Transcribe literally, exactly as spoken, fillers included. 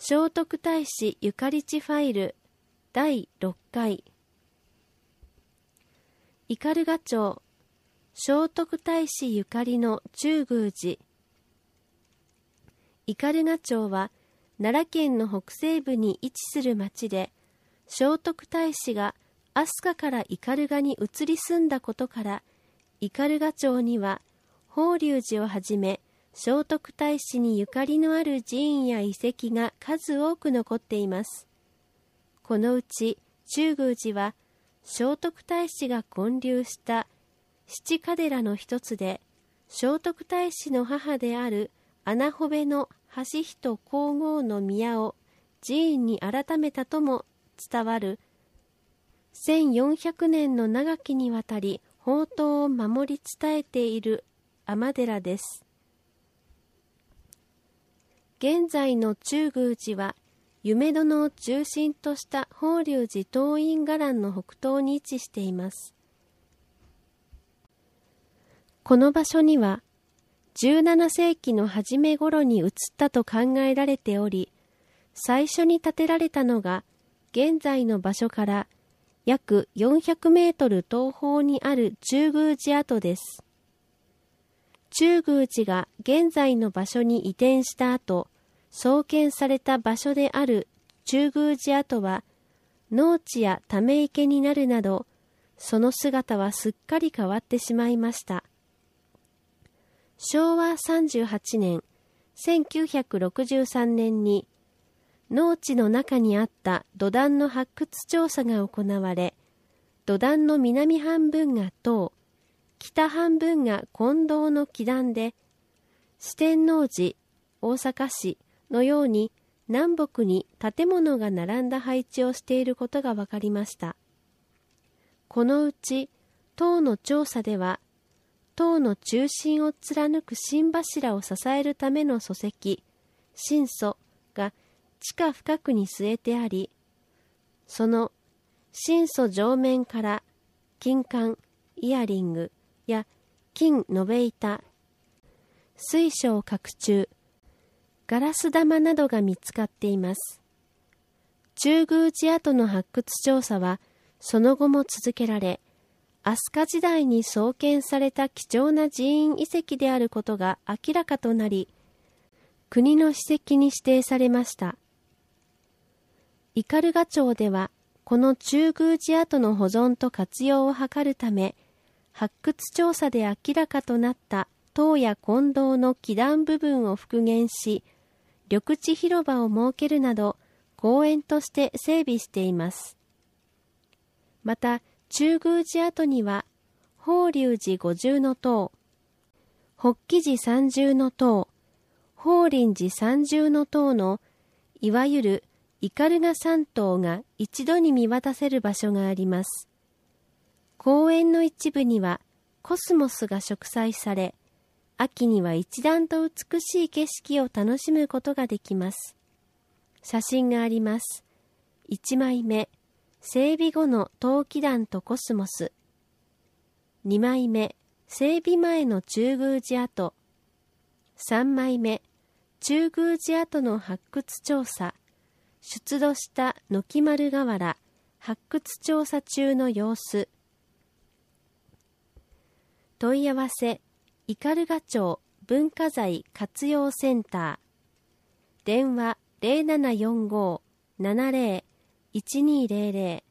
聖徳太子ゆかり地ファイルだいろっかい。斑鳩町聖徳太子ゆかりの中宮寺。斑鳩町は奈良県の北西部に位置する町で、聖徳太子が飛鳥から斑鳩に移り住んだことから、斑鳩町には法隆寺をはじめ聖徳太子にゆかりのある寺院や遺跡が数多く残っています。このうち中宮寺は聖徳太子が建立した七伽寺の一つで、聖徳太子の母である穴穂部の悠仁皇后の宮を寺院に改めたとも伝わるせんよんひゃくねんの長きにわたり宝塔を守り伝えている尼寺です。現在の中宮寺は夢殿を中心とした法隆寺東院伽藍の北東に位置しています。この場所にはじゅうななせいきの初め頃に移ったと考えられており、最初に建てられたのが現在の場所から約よんひゃくメートル東方にある中宮寺跡です。中宮寺が現在の場所に移転した後、創建された場所である中宮寺跡は農地やため池になるなど、その姿はすっかり変わってしまいました。しょうわさんじゅうはちねん、せんきゅうひゃくろくじゅうさんねんに農地の中にあった土壇の発掘調査が行われ、土壇の南半分が塔、北半分が金堂の基壇で、四天王寺、大阪市のように南北に建物が並んだ配置をしていることが分かりました。このうち塔の調査では、塔の中心を貫く心柱を支えるための礎石、心礎が地下深くに据えてあり、その心礎上面から金冠、イヤリングや金延べ板、水晶閣中、ガラス玉などが見つかっています。中宮寺跡の発掘調査はその後も続けられ、飛鳥時代に創建された貴重な寺院遺跡であることが明らかとなり、国の史跡に指定されました。斑鳩町では、この中宮寺跡の保存と活用を図るため、発掘調査で明らかとなった塔や金堂の基壇部分を復元し、緑地広場を設けるなど、公園として整備しています。また、中宮寺跡には、法隆寺五重塔、法起寺三重塔、法輪寺三重塔の、いわゆる斑鳩三塔が一度に見渡せる場所があります。公園の一部にはコスモスが植栽され、秋には一段と美しい景色を楽しむことができます。写真があります。いちまいめ、整備後の塔基壇とコスモス。にまいめ、整備前の中宮寺跡。さんまいめ、中宮寺跡の発掘調査。出土した軒丸瓦、発掘調査中の様子。問い合わせ、斑鳩町文化財活用センター。電話ゼロななよんごーななゼローいちにーゼロゼロ